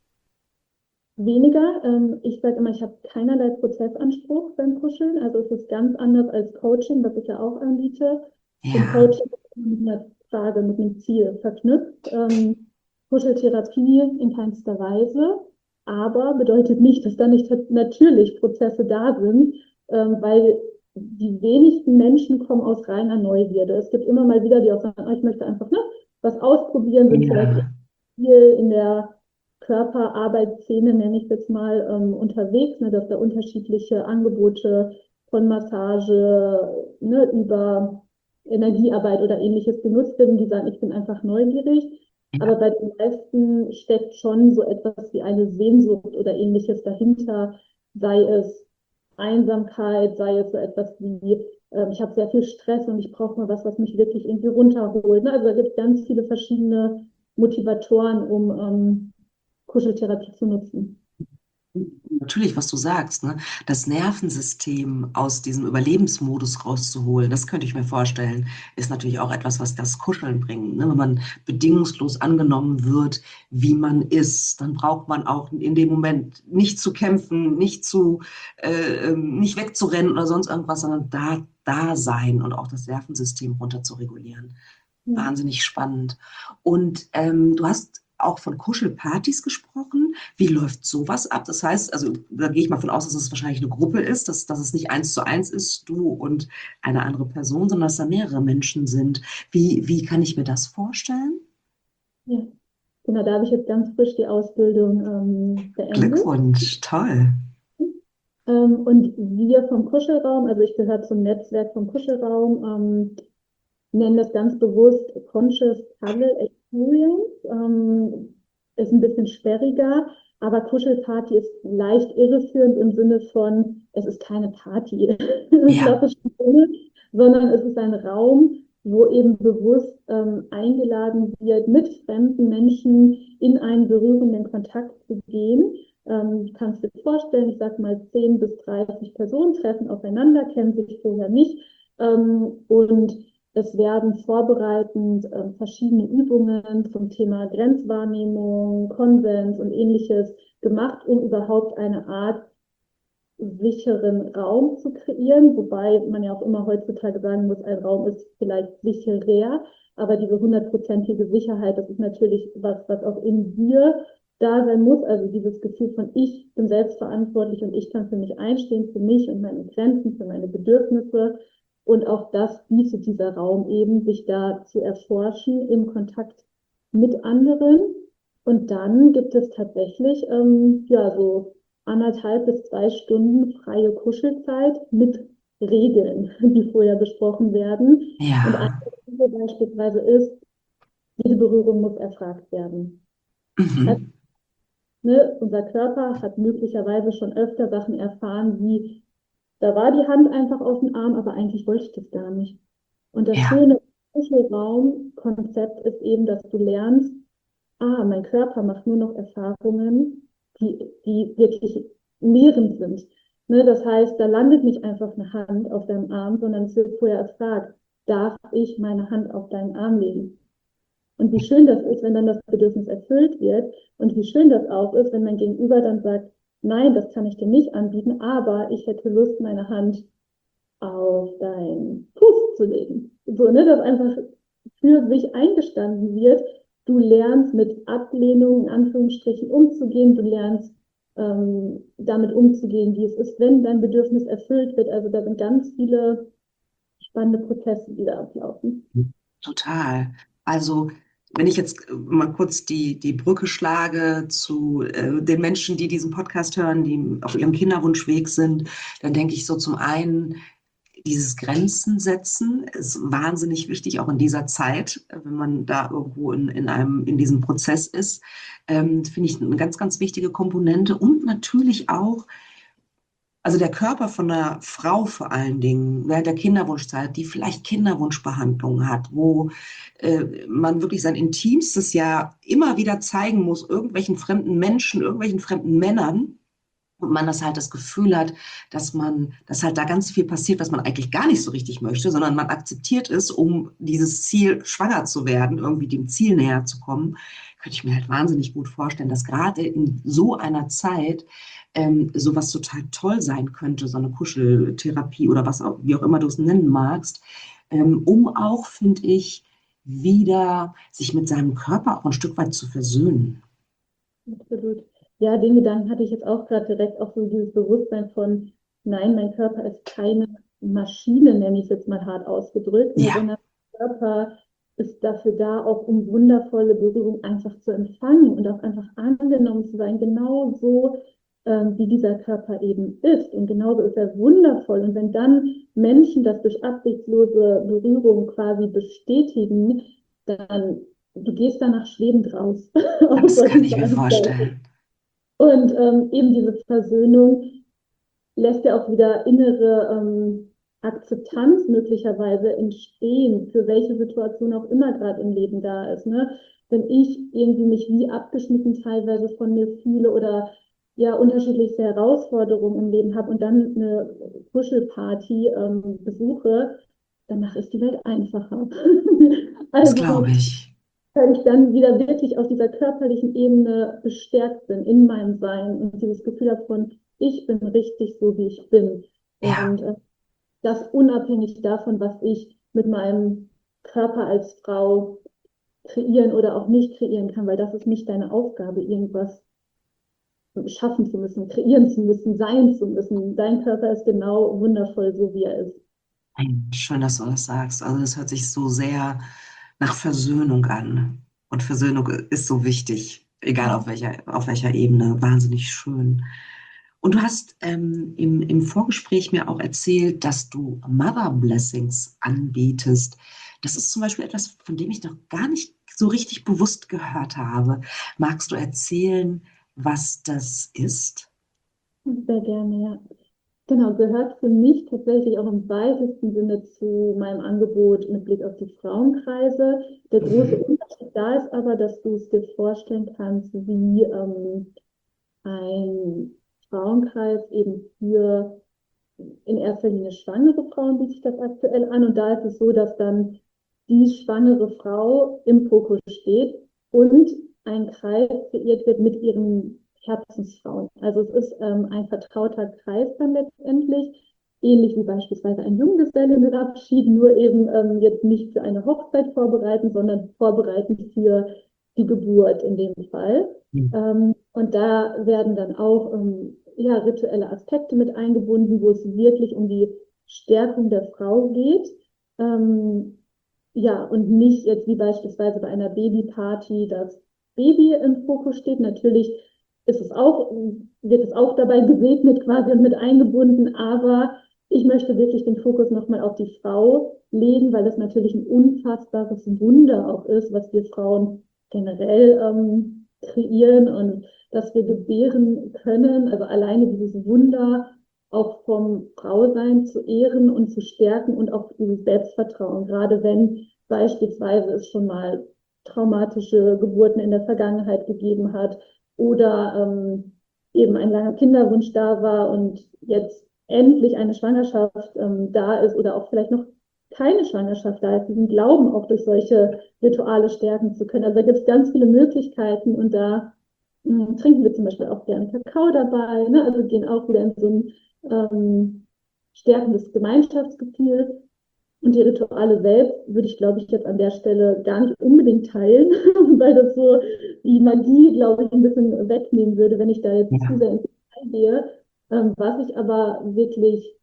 Weniger. Ich sage immer, ich habe keinerlei Prozessanspruch beim Kuscheln. Also es ist ganz anders als Coaching, was ich ja auch anbiete. Im Ja, Coaching ist man mit einer Frage, mit einem Ziel verknüpft. Kuscheltherapie in keinster Weise, aber bedeutet nicht, dass da nicht natürlich Prozesse da sind, weil die wenigsten Menschen kommen aus reiner Neugierde. Es gibt immer mal wieder, die auch sagen, oh, ich möchte einfach ne, was ausprobieren, sind vielleicht ja, viel in der Körperarbeitsszene, nenne ich es jetzt mal, unterwegs, ne, dass da unterschiedliche Angebote von Massage ne, über Energiearbeit oder ähnliches genutzt werden, die sagen, ich bin einfach neugierig. Aber ja, bei den meisten steckt schon so etwas wie eine Sehnsucht oder ähnliches dahinter, sei es Einsamkeit, sei es so etwas wie, ich habe sehr viel Stress und ich brauche mal was, was mich wirklich irgendwie runterholt. Ne? Also da gibt es ganz viele verschiedene Motivatoren, um Kuscheltherapie zu nutzen. Natürlich, was du sagst, ne? Das Nervensystem aus diesem Überlebensmodus rauszuholen, das könnte ich mir vorstellen, ist natürlich auch etwas, was das Kuscheln bringt. Ne? Wenn man bedingungslos angenommen wird, wie man ist, dann braucht man auch in dem Moment nicht zu kämpfen, nicht wegzurennen oder sonst irgendwas, sondern da sein und auch das Nervensystem runter zu regulieren. Ja. Wahnsinnig spannend. Und du hast auch von Kuschelpartys gesprochen. Wie läuft sowas ab? Das heißt, also da gehe ich mal von aus, dass es wahrscheinlich eine Gruppe ist, dass es nicht 1:1 ist, du und eine andere Person, sondern dass da mehrere Menschen sind. Wie kann ich mir das vorstellen? Ja. Genau, da habe ich jetzt ganz frisch die Ausbildung beendet. Glückwunsch, toll. Und wir vom Kuschelraum, also ich gehöre zum Netzwerk vom Kuschelraum, nennen das ganz bewusst Conscious Cuddle Experience. Ist ein bisschen sperriger, aber Kuschelparty ist leicht irreführend im Sinne von, es ist keine Party im Ja, klassischen Sinne, sondern es ist ein Raum, wo eben bewusst eingeladen wird, mit fremden Menschen in einen berührenden Kontakt zu gehen. Du kannst dir vorstellen, ich sage mal 10 bis 30 Personen treffen aufeinander, kennen sich vorher nicht und es werden vorbereitend verschiedene Übungen zum Thema Grenzwahrnehmung, Konsens und ähnliches gemacht, um überhaupt eine Art sicheren Raum zu kreieren, wobei man ja auch immer heutzutage sagen muss, ein Raum ist vielleicht sicherer, aber diese 100%ige Sicherheit, das ist natürlich was auch in dir da sein muss, also dieses Gefühl von ich bin selbstverantwortlich und ich kann für mich einstehen, für mich und meine Grenzen, für meine Bedürfnisse. Und auch das bietet dieser Raum eben, sich da zu erforschen im Kontakt mit anderen. Und dann gibt es tatsächlich ja so 1,5 bis 2 Stunden freie Kuschelzeit mit Regeln, die vorher besprochen werden. Und eine ja. Regel beispielsweise ist, jede Berührung muss erfragt werden. Also, Mhm. ne, unser Körper hat möglicherweise schon öfter Sachen erfahren, wie da war die Hand einfach auf dem Arm, aber eigentlich wollte ich das gar nicht. Und das Ja, schöne Kuschelraum-Konzept ist eben, dass du lernst, mein Körper macht nur noch Erfahrungen, die wirklich nährend sind. Ne, das heißt, da landet nicht einfach eine Hand auf deinem Arm, sondern es wird vorher erfragt, darf ich meine Hand auf deinen Arm legen? Und wie schön das ist, wenn dann das Bedürfnis erfüllt wird und wie schön das auch ist, wenn mein Gegenüber dann sagt, nein, das kann ich dir nicht anbieten, aber ich hätte Lust, meine Hand auf deinen Fuß zu legen. So, ne, dass einfach für sich eingestanden wird. Du lernst mit Ablehnung in Anführungsstrichen umzugehen. Du lernst damit umzugehen, wie es ist, wenn dein Bedürfnis erfüllt wird. Also da sind ganz viele spannende Prozesse, die da ablaufen. total. Also, wenn ich jetzt mal kurz die Brücke schlage zu den Menschen, die diesen Podcast hören, die auf ihrem Kinderwunschweg sind, dann denke ich so zum einen, dieses Grenzen setzen ist wahnsinnig wichtig, auch in dieser Zeit, wenn man da irgendwo in diesem Prozess ist, finde ich eine ganz, ganz wichtige Komponente und natürlich auch, also der Körper von einer Frau vor allen Dingen während der Kinderwunschzeit, die vielleicht Kinderwunschbehandlung hat, wo man wirklich sein Intimstes ja immer wieder zeigen muss, irgendwelchen fremden Menschen, irgendwelchen fremden Männern, und man das Gefühl hat, dass halt da ganz viel passiert, was man eigentlich gar nicht so richtig möchte, sondern man akzeptiert es, um dieses Ziel, schwanger zu werden, irgendwie dem Ziel näher zu kommen, könnte ich mir halt wahnsinnig gut vorstellen, dass gerade in so einer Zeit sowas total toll sein könnte, so eine Kuscheltherapie oder was auch, wie auch immer du es nennen magst, um auch, finde ich, wieder sich mit seinem Körper auch ein Stück weit zu versöhnen. Absolut. Ja, den Gedanken hatte ich jetzt auch gerade direkt, auch so dieses Bewusstsein von, nein, mein Körper ist keine Maschine, nenne ich es jetzt mal hart ausgedrückt, ne, Ja, sondern mein Körper ist dafür da, auch um wundervolle Berührung einfach zu empfangen und auch einfach angenommen zu sein, genau so, wie dieser Körper eben ist. Und genauso ist er wundervoll. Und wenn dann Menschen das durch absichtslose Berührung quasi bestätigen, dann du gehst danach schwebend raus aus das kann solchen ich mir Veranstaltungen. vorstellen. Und eben diese Versöhnung lässt ja auch wieder innere Akzeptanz möglicherweise entstehen, für welche Situation auch immer gerade im Leben da ist. Ne? Wenn ich irgendwie mich wie abgeschnitten teilweise von mir fühle oder ja unterschiedlichste Herausforderungen im Leben habe und dann eine Kuschelparty besuche, dann mache ich die Welt einfacher. Das Also glaube ich. weil ich dann wieder wirklich auf dieser körperlichen Ebene bestärkt bin in meinem Sein und dieses Gefühl habe von, ich bin richtig so, wie ich bin. Ja, Und das unabhängig davon, was ich mit meinem Körper als Frau kreieren oder auch nicht kreieren kann, weil das ist nicht deine Aufgabe, irgendwas schaffen zu müssen, kreieren zu müssen, sein zu müssen. Dein Körper ist genau wundervoll, so wie er ist. schön, dass du das sagst. Also das hört sich so sehr nach Versöhnung an. Und Versöhnung ist so wichtig, egal auf welcher Ebene. Wahnsinnig schön. Und du hast im Vorgespräch mir auch erzählt, dass du Mother Blessings anbietest. Das ist zum Beispiel etwas, von dem ich noch gar nicht so richtig bewusst gehört habe. Magst du erzählen, was das ist? Sehr gerne, ja. Genau, gehört für mich tatsächlich auch im weitesten Sinne zu meinem Angebot mit Blick auf die Frauenkreise. Der große Mhm. Unterschied da ist aber, dass du es dir vorstellen kannst, wie ein Frauenkreis eben für in erster Linie schwangere Frauen bietet sich das aktuell an. Und da ist es so, dass dann die schwangere Frau im Fokus steht und ein Kreis kreiert wird mit ihren Herzensfrauen. Also es ist ein vertrauter Kreis dann letztendlich, ähnlich wie beispielsweise ein Junggesellinnenabschied, nur eben jetzt nicht für eine Hochzeit vorbereiten, sondern vorbereiten für die Geburt in dem Fall. Und da werden dann auch ja, rituelle Aspekte mit eingebunden, wo es wirklich um die Stärkung der Frau geht. Ähm, ja, und nicht jetzt wie beispielsweise bei einer Babyparty das Baby im Fokus steht. Natürlich ist es auch, wird es auch dabei gesegnet quasi und mit eingebunden, aber ich möchte wirklich den Fokus nochmal auf die Frau legen, weil es natürlich ein unfassbares Wunder auch ist, was wir Frauen generell kreieren und dass wir gebären können, also alleine dieses Wunder auch vom Frausein zu ehren und zu stärken und auch dieses Selbstvertrauen, gerade wenn beispielsweise es schon mal traumatische Geburten in der Vergangenheit gegeben hat oder eben ein langer Kinderwunsch da war und jetzt endlich eine Schwangerschaft da ist oder auch vielleicht noch keine Schwangerschaft da ist, diesen Glauben auch durch solche Rituale stärken zu können. Also da gibt es ganz viele Möglichkeiten und da trinken wir zum Beispiel auch gerne Kakao dabei, ne? Also gehen auch wieder in so ein stärkendes Gemeinschaftsgefühl. Und die Rituale selbst würde ich, glaube ich, jetzt an der Stelle gar nicht unbedingt teilen, weil das so die Magie, glaube ich, ein bisschen wegnehmen würde, wenn ich da jetzt zu Ja. sehr ins Detail gehe. Was ich aber wirklich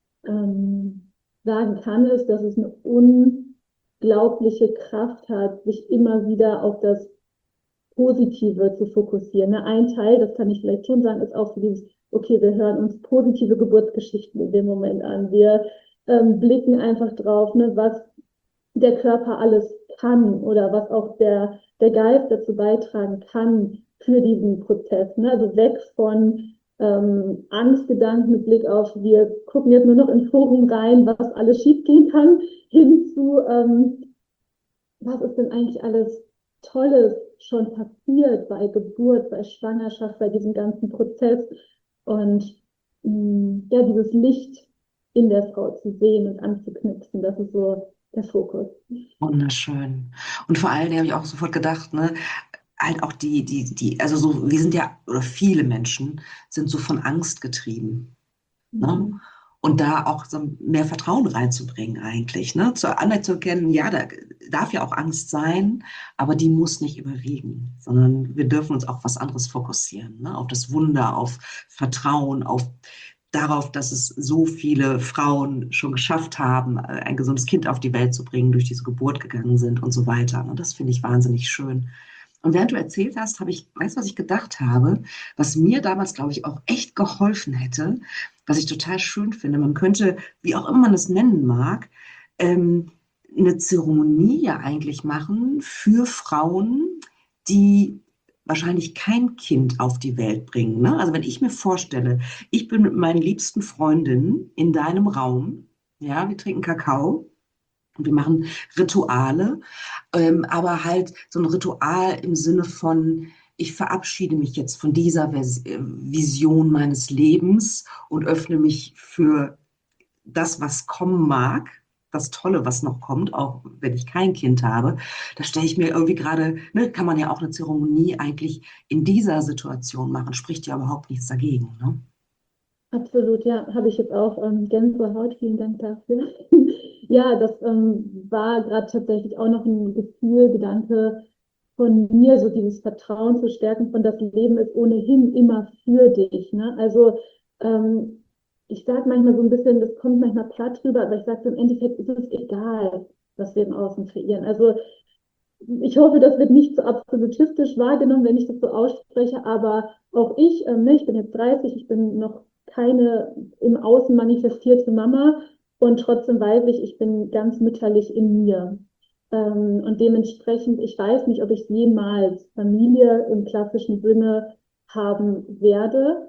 sagen kann, ist, dass es eine unglaubliche Kraft hat, sich immer wieder auf das Positive zu fokussieren. Ne? Ein Teil, das kann ich vielleicht schon sagen, ist auch für dieses, okay, wir hören uns positive Geburtsgeschichten in dem Moment an. Wir blicken einfach drauf, ne, was der Körper alles kann oder was auch der Geist dazu beitragen kann für diesen Prozess. Ne? Also weg von Angstgedanken mit Blick auf, wir gucken jetzt nur noch in Forum rein, was alles schiefgehen kann, hin zu, was ist denn eigentlich alles Tolles schon passiert bei Geburt, bei Schwangerschaft, bei diesem ganzen Prozess und ja, dieses Licht in der Frau zu sehen und anzuknüpfen, das ist so der Fokus. Wunderschön. Und vor allen Dingen habe ich auch sofort gedacht, ne, halt auch also so, wir sind ja, oder viele Menschen sind so von Angst getrieben, ne? Mhm. Und da auch so mehr Vertrauen reinzubringen eigentlich, ne? Anerzuerkennen, ja, da darf ja auch Angst sein, aber die muss nicht überwiegen, sondern wir dürfen uns auf was anderes fokussieren, ne? Auf das Wunder, auf Vertrauen, auf darauf, dass es so viele Frauen schon geschafft haben, ein gesundes Kind auf die Welt zu bringen, durch diese Geburt gegangen sind und so weiter. Und das finde ich wahnsinnig schön. Und während du erzählt hast, weißt du, was ich gedacht habe, was mir damals, glaube ich, auch echt geholfen hätte, was ich total schön finde. Man könnte, wie auch immer man es nennen mag, ähm, eine Zeremonie ja eigentlich machen für Frauen, die wahrscheinlich kein Kind auf die Welt bringen. Ne? Also wenn ich mir vorstelle, ich bin mit meinen liebsten Freundinnen in deinem Raum, ja, wir trinken Kakao und wir machen Rituale, aber halt so ein Ritual im Sinne von, ich verabschiede mich jetzt von dieser Vision meines Lebens und öffne mich für das, was kommen mag, das Tolle, was noch kommt, auch wenn ich kein Kind habe. Da stelle ich mir irgendwie gerade, ne, kann man ja auch eine Zeremonie eigentlich in dieser Situation machen, spricht ja überhaupt nichts dagegen. Ne? Absolut, ja, habe ich jetzt auch Gänsehaut, vielen Dank dafür. Ja, das war gerade tatsächlich auch noch ein Gefühl, Gedanke von mir, so dieses Vertrauen zu stärken, von das Leben ist ohnehin immer für dich. Ne? Also ähm, ich sage manchmal so ein bisschen, das kommt manchmal platt rüber, aber ich sage so, im Endeffekt ist es egal, was wir im Außen kreieren. Also ich hoffe, das wird nicht so absolutistisch wahrgenommen, wenn ich das so ausspreche, aber auch ich, ne, ich bin jetzt 30, ich bin noch keine im Außen manifestierte Mama und trotzdem weiß ich, ich bin ganz mütterlich in mir. Und dementsprechend, ich weiß nicht, ob ich jemals Familie im klassischen Sinne haben werde.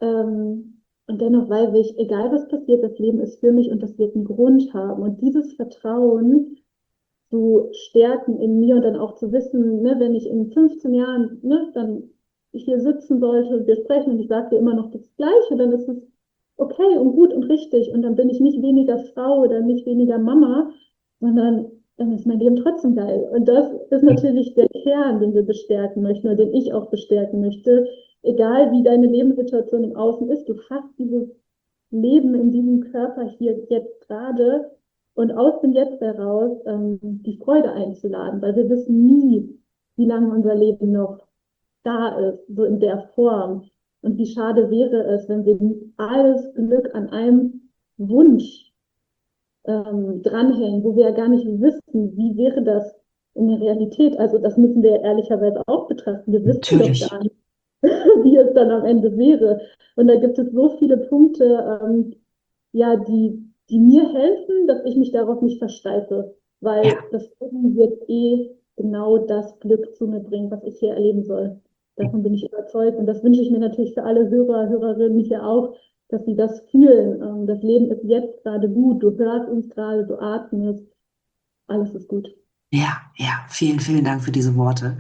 Und dennoch weiß ich, egal was passiert, das Leben ist für mich und das wird einen Grund haben. Und dieses Vertrauen, zu stärken in mir und dann auch zu wissen, ne, wenn ich in 15 Jahren ne, dann hier sitzen sollte und wir sprechen und ich sage dir immer noch das Gleiche, dann ist es okay und gut und richtig und dann bin ich nicht weniger Frau oder nicht weniger Mama, sondern dann ist mein Leben trotzdem geil. Und das ist natürlich der Kern, den wir bestärken möchten oder den ich auch bestärken möchte. Egal wie deine Lebenssituation im Außen ist, du hast dieses Leben in diesem Körper hier jetzt gerade und aus dem Jetzt heraus die Freude einzuladen, weil wir wissen nie, wie lange unser Leben noch da ist, so in der Form. Und wie schade wäre es, wenn wir alles Glück an einem Wunsch dranhängen, wo wir ja gar nicht wissen, wie wäre das in der Realität. Also das müssen wir ja ehrlicherweise auch betrachten. Wir wissen doch Natürlich. gar nicht, wie es dann am Ende wäre. Und da gibt es so viele Punkte, ja, die mir helfen, dass ich mich darauf nicht versteife, weil Ja. das Leben wird eh genau das Glück zu mir bringen, was ich hier erleben soll. Davon bin ich überzeugt und das wünsche ich mir natürlich für alle Hörer, Hörerinnen hier auch, dass sie das fühlen. Das Leben ist jetzt gerade gut, du hörst uns gerade, du atmest, alles ist gut. Ja, ja, vielen, vielen Dank für diese Worte.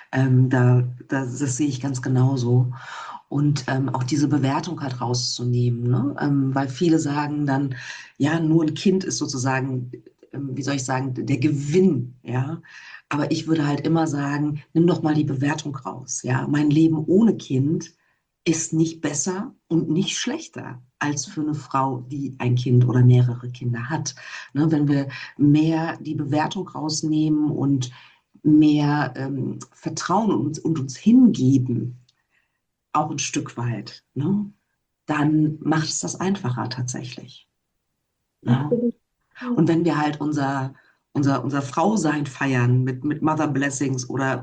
Das sehe ich ganz genauso. Und auch diese Bewertung halt rauszunehmen, ne? Weil viele sagen dann, ja, nur ein Kind ist sozusagen, wie soll ich sagen, der Gewinn, ja. Aber ich würde halt immer sagen, nimm doch mal die Bewertung raus, ja. Mein Leben ohne Kind ist nicht besser und nicht schlechter als für eine Frau, die ein Kind oder mehrere Kinder hat. Ne, wenn wir mehr die Bewertung rausnehmen und mehr vertrauen und uns hingeben, auch ein Stück weit, ne, dann macht es das einfacher tatsächlich. Ne? Absolut. Ja. Und wenn wir halt unser Frausein feiern mit Mother Blessings oder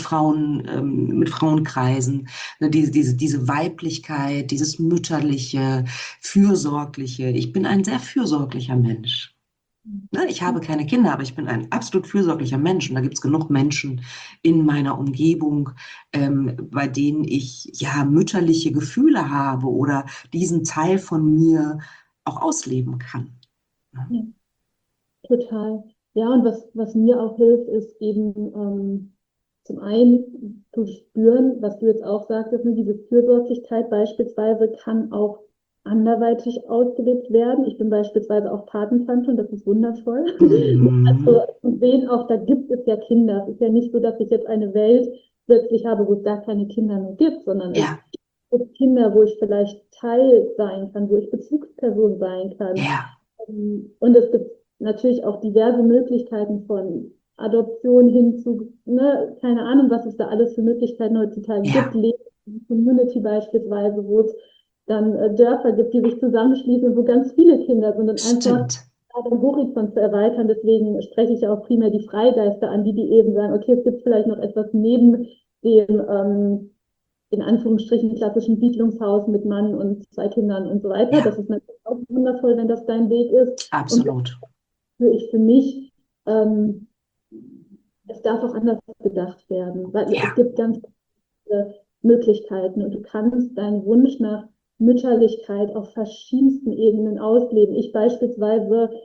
mit Frauenkreisen, ne, diese Weiblichkeit, dieses Mütterliche, Fürsorgliche. Ich bin ein sehr fürsorglicher Mensch. Ne, ich habe keine Kinder, aber ich bin ein absolut fürsorglicher Mensch. Und da gibt es genug Menschen in meiner Umgebung, bei denen ich ja mütterliche Gefühle habe oder diesen Teil von mir auch ausleben kann. Ne? Ja. Total. Ja, und was mir auch hilft, ist eben zum einen zu spüren, was du jetzt auch sagtest, ne, diese Fürsorglichkeit beispielsweise kann auch anderweitig ausgelebt werden. Ich bin beispielsweise auch Patentante und das ist wundervoll. Also, Mhm. und sehen auch, da gibt es ja Kinder. Es ist ja nicht so, dass ich jetzt eine Welt plötzlich habe, wo es gar keine Kinder mehr gibt, sondern es Ja, gibt Kinder, wo ich vielleicht Teil sein kann, wo ich Bezugsperson sein kann. ja, Und es gibt natürlich auch diverse Möglichkeiten von Adoption hin zu, ne, keine Ahnung, was es da alles für Möglichkeiten heutzutage gibt, ja, Leben, Community beispielsweise, wo es dann Dörfer gibt, die sich zusammenschließen, wo ganz viele Kinder sind und einfach stimmt. den Horizont zu erweitern. Deswegen spreche ich ja auch primär die Freigeister an, die eben sagen, okay, es gibt vielleicht noch etwas neben dem in Anführungsstrichen klassischen Siedlungshaus mit Mann und zwei Kindern und so weiter. Das Ja, ist natürlich auch wundervoll, wenn das dein Weg ist. Und absolut. für ich für mich, ähm, es darf auch anders gedacht werden, weil es Ja, gibt ganz viele Möglichkeiten und du kannst deinen Wunsch nach Mütterlichkeit auf verschiedensten Ebenen ausleben. Ich beispielsweise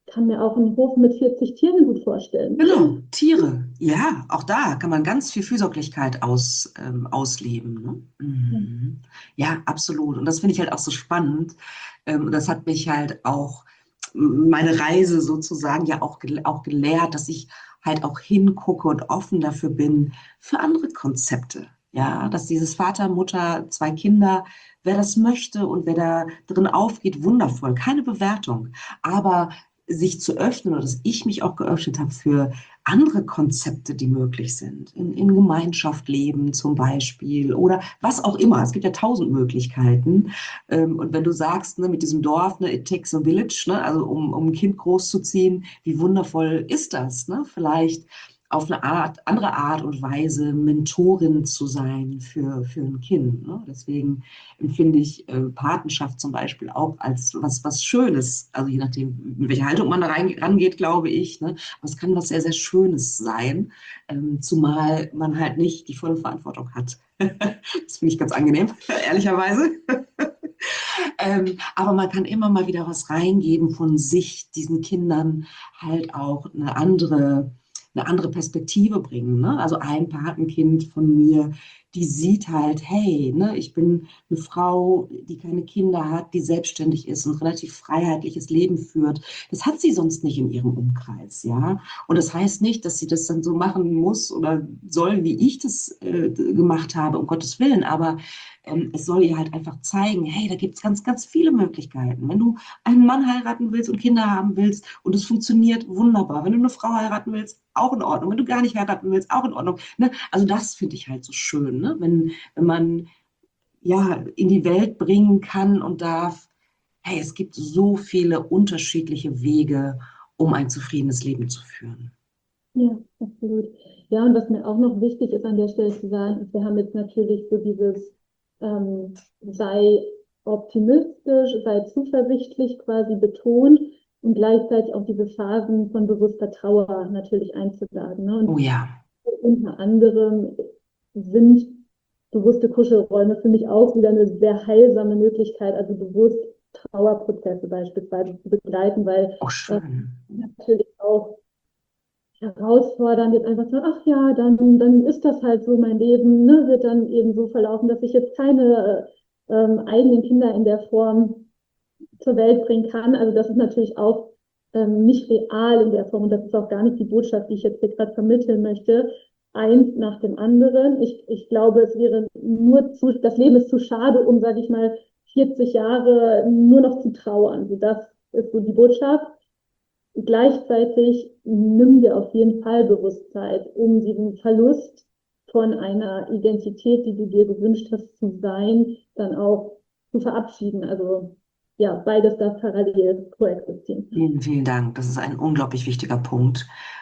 kann mir auch einen Hof mit 40 Tieren gut vorstellen. Genau, Tiere. Ja, auch da kann man ganz viel Fürsorglichkeit ausleben. Ne? Ja, Mhm. Ja, absolut. Und das finde ich halt auch so spannend. Und das hat mich halt auch meine Reise sozusagen ja auch gelehrt, dass ich halt auch hingucke und offen dafür bin für andere Konzepte. Ja, dass dieses Vater, Mutter, zwei Kinder, wer das möchte und wer da drin aufgeht, wundervoll. Keine Bewertung. Aber sich zu öffnen oder dass ich mich auch geöffnet habe für andere Konzepte, die möglich sind. In Gemeinschaft leben zum Beispiel oder was auch immer. Es gibt ja tausend Möglichkeiten. Und wenn du sagst, ne, mit diesem Dorf, ne, it takes a village, ne, also um ein Kind großzuziehen, wie wundervoll ist das? Ne? Vielleicht auf eine andere Art und Weise Mentorin zu sein für ein Kind. Ne? Deswegen empfinde ich Patenschaft zum Beispiel auch als was Schönes. Also je nachdem, mit welcher Haltung man da rangeht, glaube ich. Ne? Aber es kann was sehr, sehr Schönes sein, zumal man halt nicht die volle Verantwortung hat. Das finde ich ganz angenehm, ehrlicherweise. Aber man kann immer mal wieder was reingeben von sich, diesen Kindern halt auch eine andere Perspektive bringen. Ne? Also ein Patenkind von mir, die sieht halt, hey, ne, ich bin eine Frau, die keine Kinder hat, die selbstständig ist und relativ freiheitliches Leben führt. Das hat sie sonst nicht in ihrem Umkreis, ja. Und das heißt nicht, dass sie das dann so machen muss oder soll, wie ich das gemacht habe, um Gottes Willen. Aber es soll ihr halt einfach zeigen, hey, da gibt es ganz, ganz viele Möglichkeiten. Wenn du einen Mann heiraten willst und Kinder haben willst und es funktioniert, wunderbar. Wenn du eine Frau heiraten willst, auch in Ordnung. Wenn du gar nicht heiraten willst, auch in Ordnung. Ne? Also das finde ich halt so schön, ne? Wenn man ja in die Welt bringen kann und darf, hey, es gibt so viele unterschiedliche Wege, um ein zufriedenes Leben zu führen. ja, absolut. Ja, und was mir auch noch wichtig ist an der Stelle zu sagen, ist, wir haben jetzt natürlich so dieses sei optimistisch, sei zuversichtlich quasi betont und gleichzeitig auch diese Phasen von bewusster Trauer natürlich einzuladen. Ne? Oh Und ja, unter anderem sind bewusste Kuschelräume für mich auch wieder eine sehr heilsame Möglichkeit, also bewusst Trauerprozesse beispielsweise zu begleiten, weil auch schön. natürlich auch herausfordernd, jetzt einfach so, ach ja, dann ist das halt so mein Leben, ne, wird dann eben so verlaufen, dass ich jetzt keine eigenen Kinder in der Form zur Welt bringen kann. Also das ist natürlich auch nicht real in der Form und das ist auch gar nicht die Botschaft, die ich jetzt hier gerade vermitteln möchte. Eins nach dem anderen. Ich glaube, es wäre das Leben ist zu schade, um, sage ich mal, 40 Jahre nur noch zu trauern. Also das ist so die Botschaft. Gleichzeitig nimm dir auf jeden Fall Bewusstsein, um diesen Verlust von einer Identität, die du dir gewünscht hast zu sein, dann auch zu verabschieden. Also ja, beides darf parallel koexistieren. Vielen, vielen Dank. Das ist ein unglaublich wichtiger Punkt,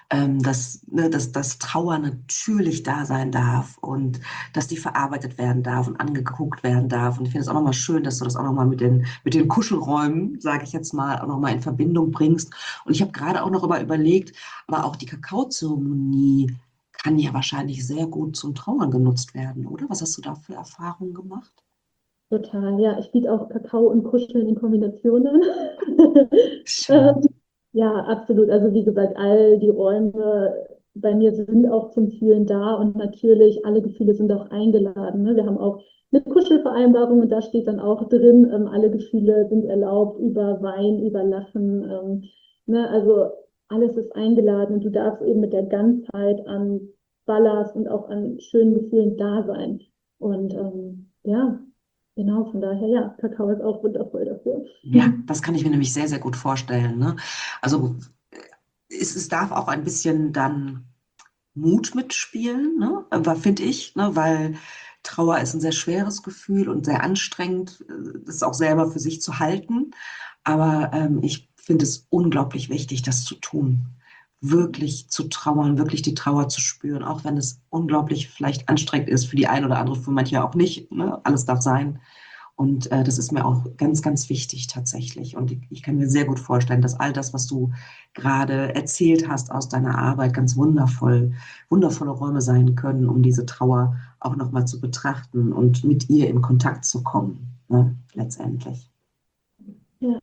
dass Trauer natürlich da sein darf und dass die verarbeitet werden darf und angeguckt werden darf. Und ich finde es auch nochmal schön, dass du das auch nochmal mit den Kuschelräumen, sage ich jetzt mal, auch nochmal in Verbindung bringst. Und ich habe gerade auch noch überlegt, aber auch die Kakaozeremonie kann ja wahrscheinlich sehr gut zum Trauern genutzt werden, oder? Was hast du da für Erfahrungen gemacht? Total, ja. Ich biete auch Kakao und Kuscheln in Kombination an. Schön. Ja, absolut. Also wie gesagt, all die Räume bei mir sind auch zum Fühlen da und natürlich alle Gefühle sind auch eingeladen. Ne? Wir haben auch eine Kuschelvereinbarung und da steht dann auch drin, alle Gefühle sind erlaubt, über Wein, über Lachen. Ne? Also alles ist eingeladen und du darfst eben mit der Ganzheit an Ballast und auch an schönen Gefühlen da sein. Und ja, genau, von daher, ja, Kakao ist auch wundervoll dafür. Ja, das kann ich mir nämlich sehr, sehr gut vorstellen, ne? Also es darf auch ein bisschen dann Mut mitspielen, ne? Aber finde ich, ne? Weil Trauer ist ein sehr schweres Gefühl und sehr anstrengend, das auch selber für sich zu halten. Aber ich finde es unglaublich wichtig, das zu tun. Wirklich zu trauern, wirklich die Trauer zu spüren, auch wenn es unglaublich vielleicht anstrengend ist für die eine oder andere, für manche auch nicht. Ne? Alles darf sein. Und das ist mir auch ganz, ganz wichtig tatsächlich. Und ich kann mir sehr gut vorstellen, dass all das, was du gerade erzählt hast aus deiner Arbeit, ganz wundervolle Räume sein können, um diese Trauer auch nochmal zu betrachten und mit ihr in Kontakt zu kommen, ne, letztendlich. Ja,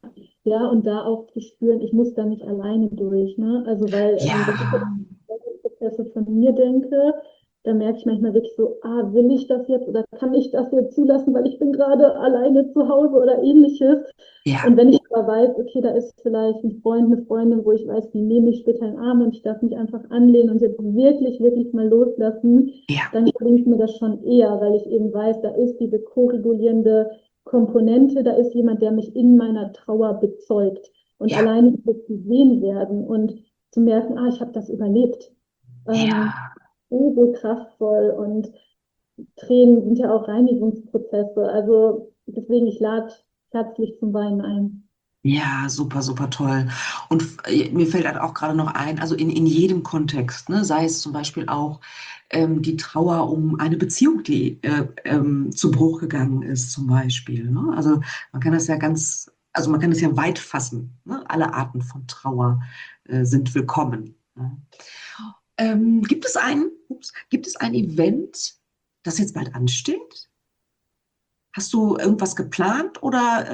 Ja, und da auch zu spüren, ich muss da nicht alleine durch, ne? Also weil, wenn ich Ja, jetzt Prozesse von mir denke, dann merke ich manchmal wirklich so, will ich das jetzt oder kann ich das jetzt zulassen, weil ich bin gerade alleine zu Hause oder ähnliches. Und ja, wenn ich aber weiß, okay, da ist vielleicht ein Freund, eine Freundin, wo ich weiß, die nehme ich später in den Arm und ich darf mich einfach anlehnen und jetzt wirklich, wirklich mal loslassen, ja, dann gelingt mir das schon eher, weil ich eben weiß, da ist diese ko-regulierende Komponente, da ist jemand, der mich in meiner Trauer bezeugt. Und ja, alleine das gesehen werden und zu merken, ich habe das überlebt. Ähm, ja. so kraftvoll und Tränen sind ja auch Reinigungsprozesse. Also deswegen, ich lade herzlich zum Weinen ein. Ja, super, super toll. Und mir fällt halt auch gerade noch ein, also in jedem Kontext, ne, sei es zum Beispiel auch die Trauer um eine Beziehung, die zu Bruch gegangen ist, zum Beispiel. Ne? Also man kann das ja also man kann das ja weit fassen. Ne? Alle Arten von Trauer sind willkommen. Ne? Gibt es ein Event, das jetzt bald ansteht? Hast du irgendwas geplant oder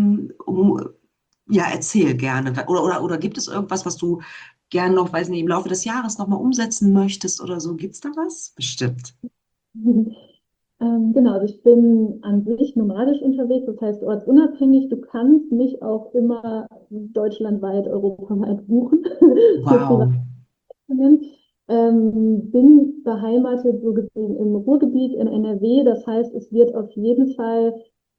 ja, erzähl gerne. Oder gibt es irgendwas, was du gerne noch, weiß nicht, im Laufe des Jahres nochmal umsetzen möchtest oder so? Gibt es da was? Bestimmt. Genau, also ich bin an sich nomadisch unterwegs, das heißt ortsunabhängig. Du kannst mich auch immer deutschlandweit, europaweit buchen für Wow. Privatpersonen. Bin beheimatet so gesehen im Ruhrgebiet in NRW. Das heißt, es wird auf jeden Fall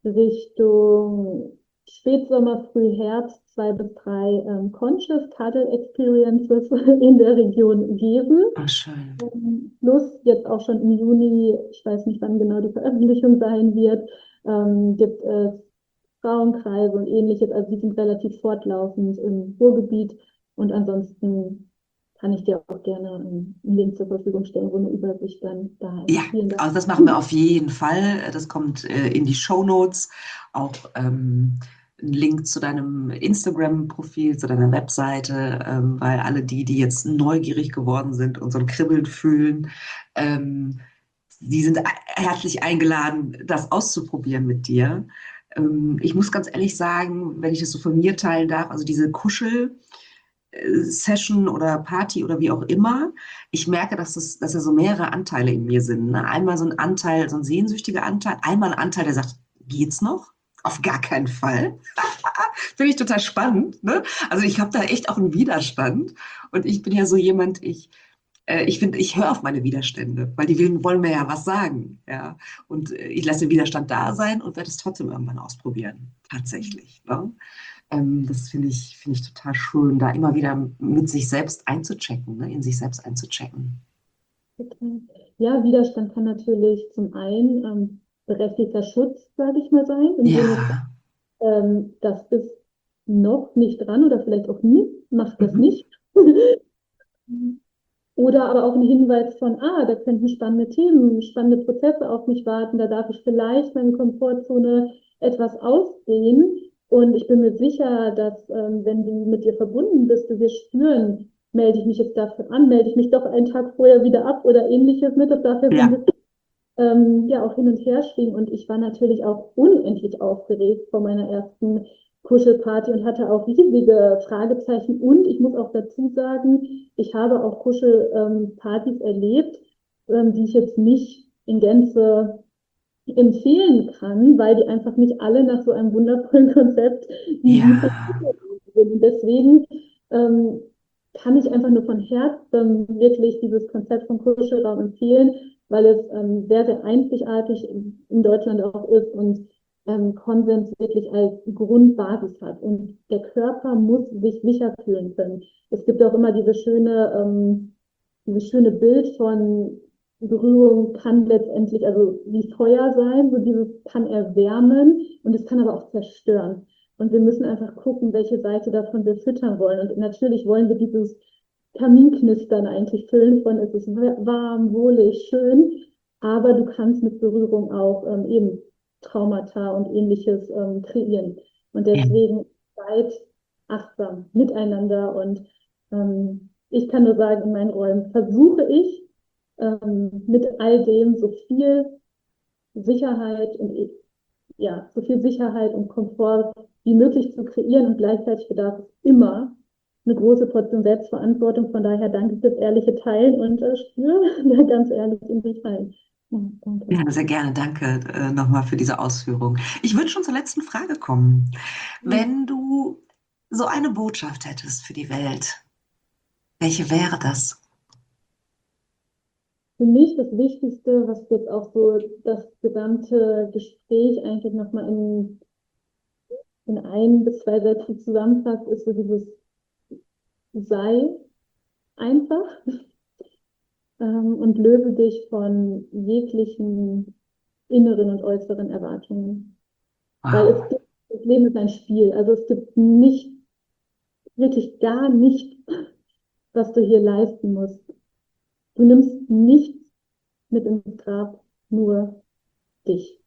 Richtung Spätsommer, Frühherbst 2 bis 3 Conscious Cuddle Experiences in der Region geben. Ach, schön. Plus jetzt auch schon im Juni, ich weiß nicht, wann genau die Veröffentlichung sein wird, gibt es Frauenkreise und ähnliches. Also die sind relativ fortlaufend im Ruhrgebiet. Und ansonsten kann ich dir auch gerne einen Link zur Verfügung stellen, wo eine Übersicht dann da Ja, ist. Vielen Dank. also das machen wir auf jeden Fall. Das kommt in die Shownotes. Auch ein Link zu deinem Instagram-Profil, zu deiner Webseite, weil alle die jetzt neugierig geworden sind und so ein Kribbeln fühlen, ähm, die sind herzlich eingeladen, das auszuprobieren mit dir. Ich muss ganz ehrlich sagen, wenn ich das so von mir teilen darf, also diese Kuschel-Session oder Party oder wie auch immer, ich merke, dass da so mehrere Anteile in mir sind. Ne? Einmal so ein Anteil, so ein sehnsüchtiger Anteil, einmal ein Anteil, der sagt, geht's noch? Auf gar keinen Fall. Finde ich total spannend. Ne? Also ich habe da echt auch einen Widerstand. Und ich bin ja so jemand, ich finde, ich höre auf meine Widerstände, weil wollen mir ja was sagen. Ja? Und ich lasse den Widerstand da sein und werde es trotzdem irgendwann ausprobieren. Tatsächlich. Ne? Das finde ich total schön, da immer wieder mit sich selbst einzuchecken, ne? In sich selbst einzuchecken. Okay. Ja, Widerstand kann natürlich zum einen berechtigter Schutz, sage ich mal, sein, im Sinne von, Ja. das ist noch nicht dran oder vielleicht auch nie, macht das Mhm. nicht. Oder aber auch ein Hinweis von, da könnten spannende Themen, spannende Prozesse auf mich warten, da darf ich vielleicht meine Komfortzone etwas ausdehnen. Und ich bin mir sicher, dass wenn du mit dir verbunden bist, du wirst spüren, melde ich mich jetzt dafür an, melde ich mich doch einen Tag vorher wieder ab oder ähnliches mit. Das darf ja so ein Ja. bisschen ja auch hin und her schwingen. Und ich war natürlich auch unendlich aufgeregt vor meiner ersten Kuschelparty und hatte auch riesige Fragezeichen. Und ich muss auch dazu sagen, ich habe auch Kuschelpartys erlebt, die ich jetzt nicht in Gänze empfehlen kann, weil die einfach nicht alle nach so einem wundervollen Konzept wie die von Ja. sind. Und deswegen ähm, kann ich einfach nur von Herzen wirklich dieses Konzept vom Kuschelraum empfehlen, weil es sehr, sehr einzigartig in Deutschland auch ist und Konsens wirklich als Grundbasis hat. Und der Körper muss sich sicher fühlen können. Es gibt auch immer dieses schöne Bild von Berührung kann letztendlich, also wie Feuer sein, so dieses kann erwärmen und es kann aber auch zerstören. Und wir müssen einfach gucken, welche Seite davon wir füttern wollen. Und natürlich wollen wir dieses Kaminknistern eigentlich füllen von, es ist warm, wohlig, schön, aber du kannst mit Berührung auch eben Traumata und ähnliches kreieren. Und Ja. deswegen seid achtsam miteinander und ich kann nur sagen, in meinen Räumen versuche ich mit all dem so viel Sicherheit und ja, so viel Sicherheit und Komfort wie möglich zu kreieren und gleichzeitig bedarf es immer eine große Portion Selbstverantwortung. Von daher danke fürs ehrliche Teilen und spüre da ganz ehrlich in dich rein. Ja, danke. Ja, sehr gerne. Danke nochmal für diese Ausführung. Ich würde schon zur letzten Frage kommen. Ja. Wenn du so eine Botschaft hättest für die Welt, welche wäre das? Für mich das Wichtigste, was jetzt auch so das gesamte Gespräch eigentlich nochmal in ein bis zwei Sätze zusammenfasst, ist so dieses Sei einfach und löse dich von jeglichen inneren und äußeren Erwartungen. Weil Wow, das Leben ist ein Spiel. Also es gibt nicht, wirklich gar nichts, was du hier leisten musst. Du nimmst nichts mit ins Grab, nur dich.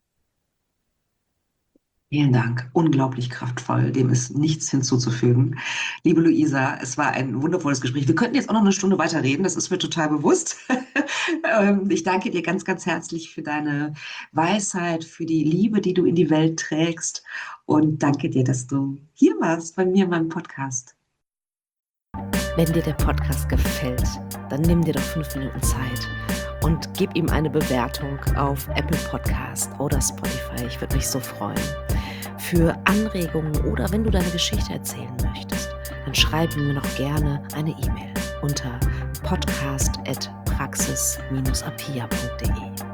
vielen Dank. Unglaublich kraftvoll. Dem ist nichts hinzuzufügen. Liebe Luisa, es war ein wundervolles Gespräch. Wir könnten jetzt auch noch eine Stunde weiter reden, das ist mir total bewusst. Ich danke dir ganz, ganz herzlich für deine Weisheit, für die Liebe, die du in die Welt trägst. Und danke dir, dass du hier warst bei mir in meinem Podcast. Wenn dir der Podcast gefällt, dann nimm dir doch 5 Minuten Zeit und gib ihm eine Bewertung auf Apple Podcast oder Spotify. Ich würde mich so freuen. Für Anregungen oder wenn du deine Geschichte erzählen möchtest, dann schreib mir noch gerne eine E-Mail unter podcast@praxis-apia.de.